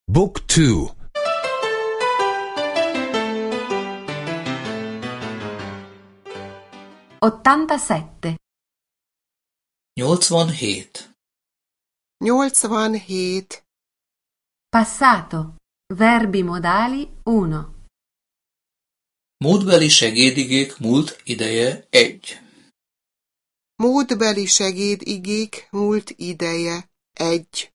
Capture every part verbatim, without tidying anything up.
Book two. ottantasette. nyolcvanhét. nyolcvanhét. Passato. Verbi modali uno. Módbeli segédigék múlt ideje egy. Módbeli segédigék múlt ideje egy.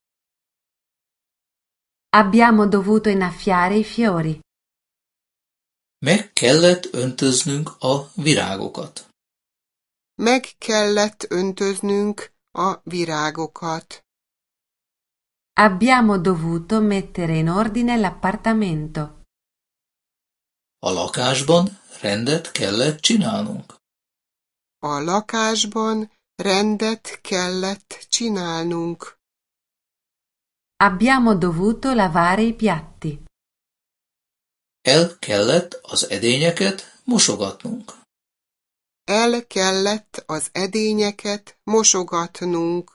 Abbiamo dovuto innaffiare i fiori. Meg kellett öntöznünk a virágokat. Meg kellett öntöznünk a virágokat. Abbiamo dovuto mettere in ordine l'appartamento. A lakásban rendet kellett csinálnunk. A lakásban rendet kellett csinálnunk. Abbiamo dovuto lavare i piatti. El kellett az edényeket mosogatnunk. El kellett az edényeket mosogatnunk.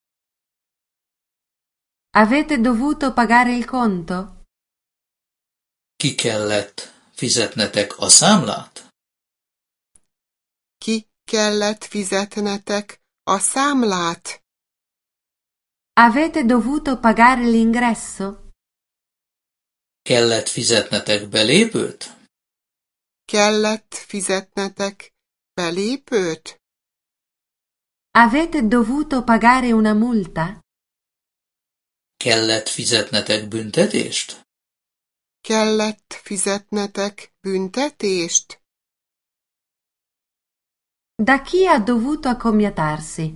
Avete dovuto pagare il conto? Ki kellett fizetnetek a számlát? Ki kellett fizetnetek a számlát? Avete dovuto pagare l'ingresso? Kellett fizetnetek belépőt? Kellett fizetnetek belépőt? Avete dovuto pagare una multa? Kellett fizetnetek büntetést? Kellett fizetnetek büntetést? Da chi ha dovuto accomiatarsi?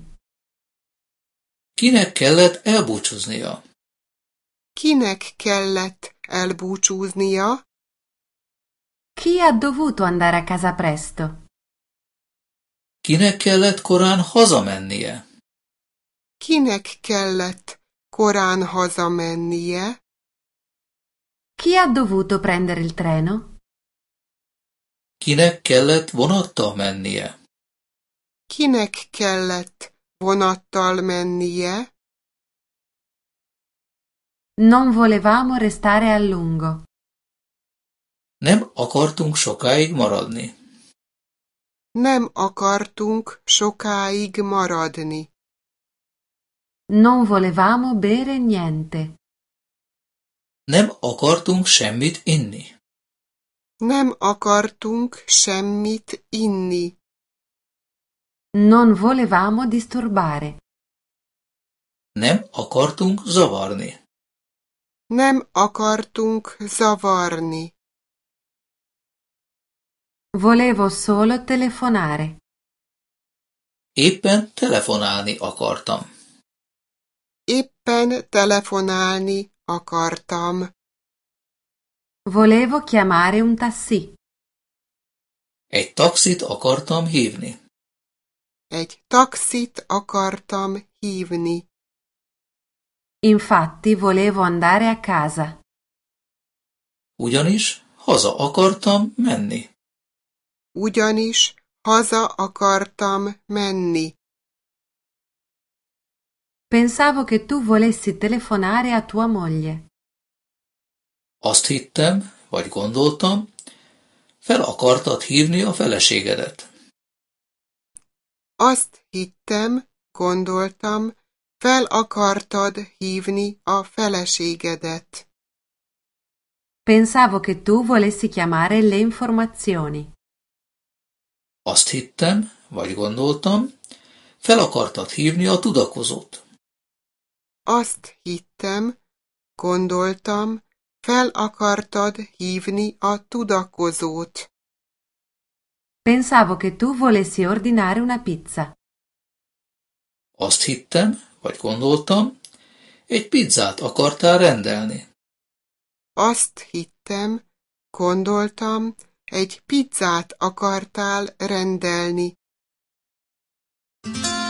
Kinek kellett elbúcsúznia? Kinek kellett elbúcsúznia? Chi ha dovuto andare a casa presto? Kinek kellett korán hazamennie? Kinek kellett korán hazamennie? Chi ha dovuto prendere il treno? Kinek kellett vonattal mennie? Kinek kellett vonattal mennie? Non volevamo restare a lungo. Nem akartunk sokáig maradni. Nem akartunk sokáig maradni. Non volevamo bere niente. Nem akartunk semmit inni. Nem akartunk semmit inni. Non volevamo disturbare. Nem akartunk zavarni. Nem akartunk zavarni. Volevo solo telefonare. Éppen telefonálni akartam. Éppen telefonálni akartam. Volevo chiamare un taxi. Egy taxit akartam hívni. Egy taxit akartam hívni. Infatti volevo andare a casa. Ugyanis haza akartam menni. Ugyanis haza akartam menni. Pensavo che tu volessi telefonare a tua moglie. Azt hittem, vagy gondoltam, fel akartad hívni a feleségedet. Azt hittem, gondoltam, fel akartad hívni a feleségedet. Pensavo che tu volessi chiamare le informazioni. Azt hittem, vagy gondoltam, fel akartad hívni a tudakozót. Azt hittem, gondoltam, fel akartad hívni a tudakozót. Pensavo che tu volessi ordinare una pizza. Azt hittem, vagy gondoltam, egy pizzát akartál rendelni. Azt hittem, gondoltam, egy pizzát akartál rendelni.